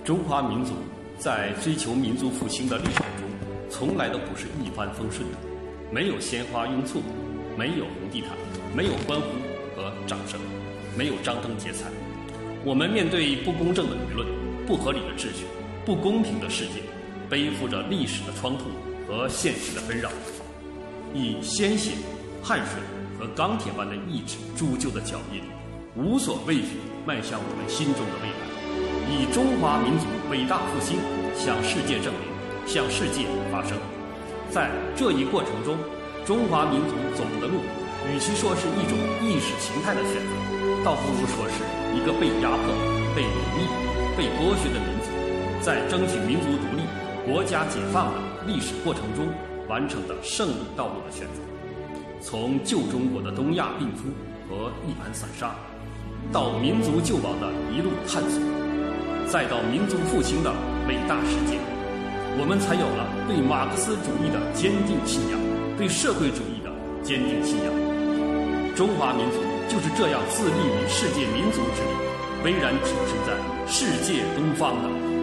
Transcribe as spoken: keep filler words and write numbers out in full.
中华民族在追求民族复兴的历程中，从来都不是一帆风顺的，没有鲜花拥簇，没有红地毯，没有欢呼和掌声，没有张灯结彩。我们面对不公正的舆论、不合理的秩序、不公平的世界，背负着历史的创痛和现实的纷扰，以鲜血、汗水和钢铁般的意志铸就的脚印，无所畏惧迈向我们心中的未来，以中华民族伟大复兴向世界证明，向世界发声。在这一过程中，中华民族走的路，与其说是一种意识形态的选择，倒不如说是一个被压迫、被奴役、被剥削的民族，在争取民族独立、国家解放的历史过程中完成的胜利道路的选择。从旧中国的东亚病夫和一盘散沙，到民族救亡的一路探索，再到民族复兴的伟大实践，我们才有了对马克思主义的坚定信仰，对社会主义的坚定信仰。中华民族就是这样自立于世界民族之力，巍然挺身在世界东方的